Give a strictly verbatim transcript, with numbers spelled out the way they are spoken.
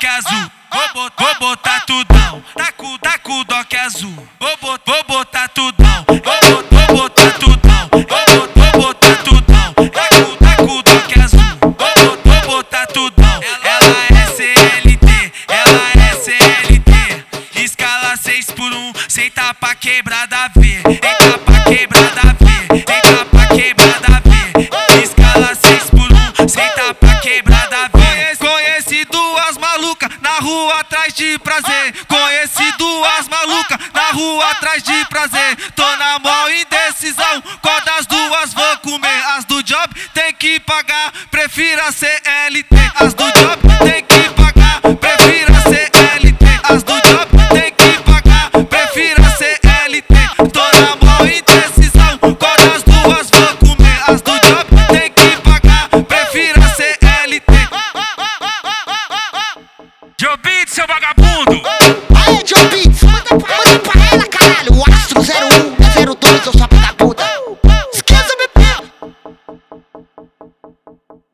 doc azul. Vou, bot, vou botar tudão. Tá com, tá com doc azul. Vou, bot, vou botar tudão. Vou, bot, vou botar tudão. Vou, bot, vou botar tudão. Tá com, tá com doc azul. Vou, bot, vou botar tudão. Ela é C L T, ela é C L T. Escala seis por um, senta pra quebrada ver. Senta pra quebrada ver. Senta pra quebrada ver. Escala seis por um, senta pra quebrada ver. Conheci duas malucas na rua atrás de prazer. Conheci duas malucas na rua atrás de prazer. Tô na mó indecisão, qual das duas vou comer? As do job tem que pagar, prefiro a C L T. As do job tem que pagar, prefiro a C L T. As do job tem que pagar, prefiro a C L T. Tô na mó indecisão, qual das duas vou comer? As do job tem que pagar, prefiro a C L T. Jobit, seu vagabundo!